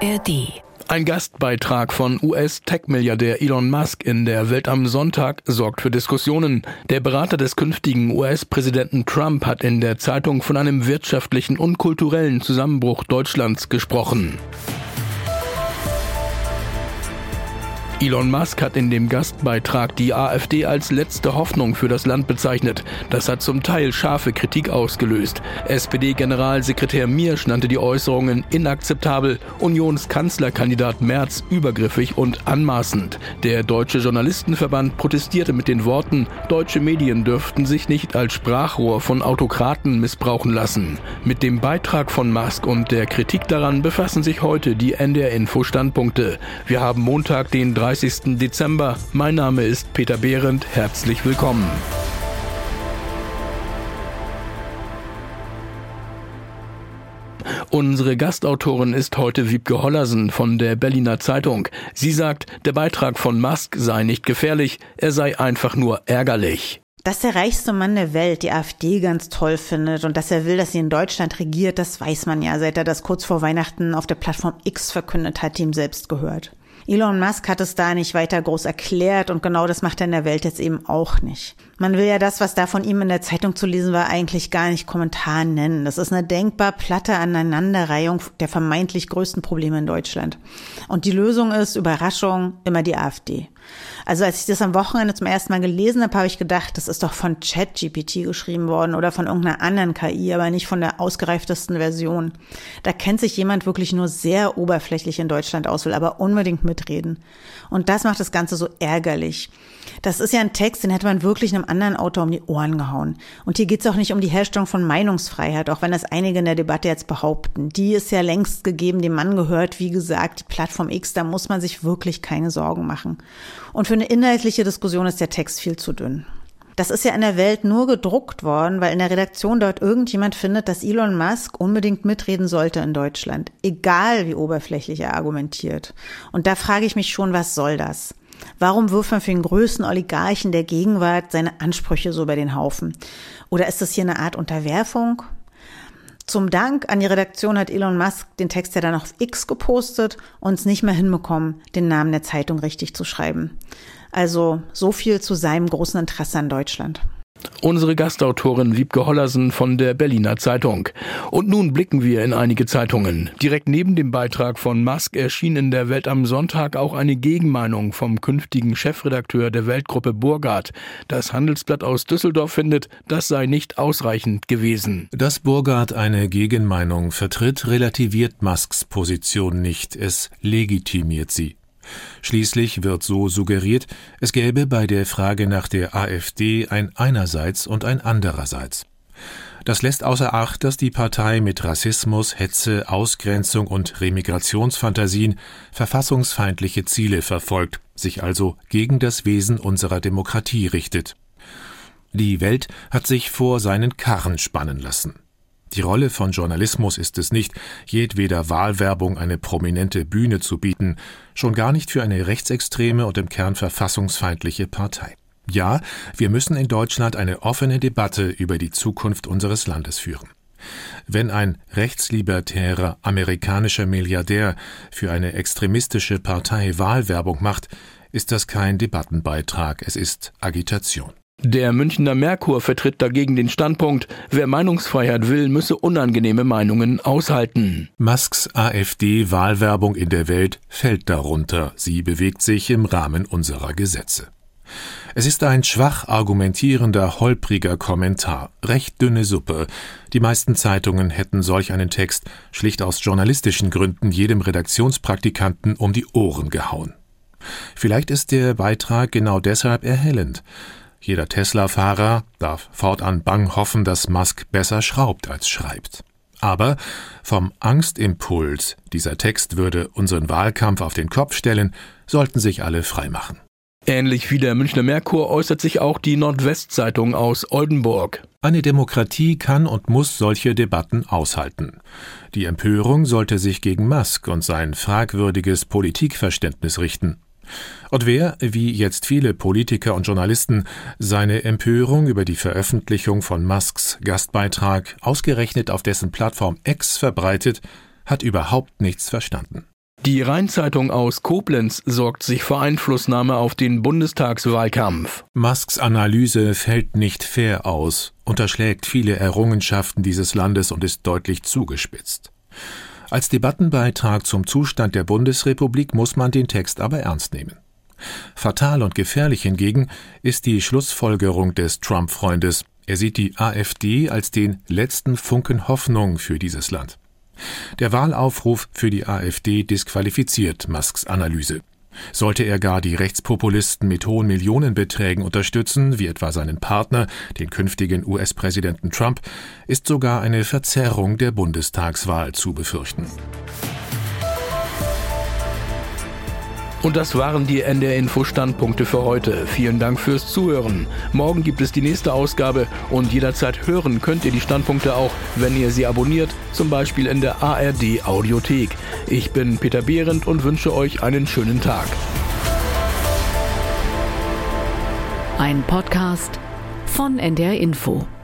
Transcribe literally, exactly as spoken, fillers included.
A R D. Ein Gastbeitrag von U S-Tech-Milliardär Elon Musk in der Welt am Sonntag sorgt für Diskussionen. Der Berater des künftigen U S-Präsidenten Trump hat in der Zeitung von einem wirtschaftlichen und kulturellen Zusammenbruch Deutschlands gesprochen. Elon Musk hat in dem Gastbeitrag die AfD als letzte Hoffnung für das Land bezeichnet. Das hat zum Teil scharfe Kritik ausgelöst. S P D-Generalsekretär Miersch nannte die Äußerungen inakzeptabel, Unionskanzlerkandidat Merz übergriffig und anmaßend. Der Deutsche Journalistenverband protestierte mit den Worten, deutsche Medien dürften sich nicht als Sprachrohr von Autokraten missbrauchen lassen. Mit dem Beitrag von Musk und der Kritik daran befassen sich heute die N D R-Info-Standpunkte. Wir haben Montag, den dreißigsten Dezember. Mein Name ist Peter Behrendt. Herzlich willkommen. Unsere Gastautorin ist heute Wiebke Hollersen von der Berliner Zeitung. Sie sagt, der Beitrag von Musk sei nicht gefährlich, er sei einfach nur ärgerlich. Dass der reichste Mann der Welt die AfD ganz toll findet und dass er will, dass sie in Deutschland regiert, das weiß man ja, seit er das kurz vor Weihnachten auf der Plattform X verkündet hat, die ihm selbst gehört. Elon Musk hat es da nicht weiter groß erklärt und genau das macht er in der Welt jetzt eben auch nicht. Man will ja das, was da von ihm in der Zeitung zu lesen war, eigentlich gar nicht Kommentar nennen. Das ist eine denkbar platte Aneinanderreihung der vermeintlich größten Probleme in Deutschland. Und die Lösung ist, Überraschung, immer die AfD. Also als ich das am Wochenende zum ersten Mal gelesen habe, habe ich gedacht, das ist doch von ChatGPT geschrieben worden oder von irgendeiner anderen K I, aber nicht von der ausgereiftesten Version. Da kennt sich jemand wirklich nur sehr oberflächlich in Deutschland aus, will aber unbedingt mitreden. Und das macht das Ganze so ärgerlich. Das ist ja ein Text, den hätte man wirklich einem anderen Autor um die Ohren gehauen. Und hier geht es auch nicht um die Herstellung von Meinungsfreiheit, auch wenn das einige in der Debatte jetzt behaupten. Die ist ja längst gegeben, dem Mann gehört, wie gesagt, die Plattform X, da muss man sich wirklich keine Sorgen machen. Und für eine inhaltliche Diskussion ist der Text viel zu dünn. Das ist ja in der Welt nur gedruckt worden, weil in der Redaktion dort irgendjemand findet, dass Elon Musk unbedingt mitreden sollte in Deutschland. Egal, wie oberflächlich er argumentiert. Und da frage ich mich schon, was soll das? Warum wirft man für den größten Oligarchen der Gegenwart seine Ansprüche so über den Haufen? Oder ist das hier eine Art Unterwerfung? Zum Dank an die Redaktion hat Elon Musk den Text ja dann auf X gepostet und es nicht mehr hinbekommen, den Namen der Zeitung richtig zu schreiben. Also so viel zu seinem großen Interesse an Deutschland. Unsere Gastautorin Wiebke Hollersen von der Berliner Zeitung. Und nun blicken wir in einige Zeitungen. Direkt neben dem Beitrag von Musk erschien in der Welt am Sonntag auch eine Gegenmeinung vom künftigen Chefredakteur der Weltgruppe Burgard. Das Handelsblatt aus Düsseldorf findet, das sei nicht ausreichend gewesen. Dass Burgard eine Gegenmeinung vertritt, relativiert Musks Position nicht, es legitimiert sie. Schließlich wird so suggeriert, es gäbe bei der Frage nach der AfD ein Einerseits und ein Andererseits. Das lässt außer Acht, dass die Partei mit Rassismus, Hetze, Ausgrenzung und Remigrationsfantasien verfassungsfeindliche Ziele verfolgt, sich also gegen das Wesen unserer Demokratie richtet. Die Welt hat sich vor seinen Karren spannen lassen. Die Rolle von Journalismus ist es nicht, jedweder Wahlwerbung eine prominente Bühne zu bieten, schon gar nicht für eine rechtsextreme und im Kern verfassungsfeindliche Partei. Ja, wir müssen in Deutschland eine offene Debatte über die Zukunft unseres Landes führen. Wenn ein rechtslibertärer amerikanischer Milliardär für eine extremistische Partei Wahlwerbung macht, ist das kein Debattenbeitrag, es ist Agitation. Der Münchner Merkur vertritt dagegen den Standpunkt, wer Meinungsfreiheit will, müsse unangenehme Meinungen aushalten. Musks AfD-Wahlwerbung in der Welt fällt darunter. Sie bewegt sich im Rahmen unserer Gesetze. Es ist ein schwach argumentierender, holpriger Kommentar, recht dünne Suppe. Die meisten Zeitungen hätten solch einen Text schlicht aus journalistischen Gründen jedem Redaktionspraktikanten um die Ohren gehauen. Vielleicht ist der Beitrag genau deshalb erhellend. Jeder Tesla-Fahrer darf fortan bang hoffen, dass Musk besser schraubt als schreibt. Aber vom Angstimpuls, dieser Text würde unseren Wahlkampf auf den Kopf stellen, sollten sich alle freimachen. Ähnlich wie der Münchner Merkur äußert sich auch die Nordwestzeitung aus Oldenburg. Eine Demokratie kann und muss solche Debatten aushalten. Die Empörung sollte sich gegen Musk und sein fragwürdiges Politikverständnis richten. Und wer, wie jetzt viele Politiker und Journalisten, seine Empörung über die Veröffentlichung von Musks Gastbeitrag ausgerechnet auf dessen Plattform X verbreitet, hat überhaupt nichts verstanden. Die Rhein-Zeitung aus Koblenz sorgt sich vor Einflussnahme auf den Bundestagswahlkampf. Musks Analyse fällt nicht fair aus, unterschlägt viele Errungenschaften dieses Landes und ist deutlich zugespitzt. Als Debattenbeitrag zum Zustand der Bundesrepublik muss man den Text aber ernst nehmen. Fatal und gefährlich hingegen ist die Schlussfolgerung des Trump-Freundes. Er sieht die AfD als den letzten Funken Hoffnung für dieses Land. Der Wahlaufruf für die AfD disqualifiziert Musks Analyse. Sollte er gar die Rechtspopulisten mit hohen Millionenbeträgen unterstützen, wie etwa seinen Partner, den künftigen U S-Präsidenten Trump, ist sogar eine Verzerrung der Bundestagswahl zu befürchten. Und das waren die N D R-Info-Standpunkte für heute. Vielen Dank fürs Zuhören. Morgen gibt es die nächste Ausgabe und jederzeit hören könnt ihr die Standpunkte auch, wenn ihr sie abonniert, zum Beispiel in der A R D-Audiothek. Ich bin Peter Behrendt und wünsche euch einen schönen Tag. Ein Podcast von N D R Info.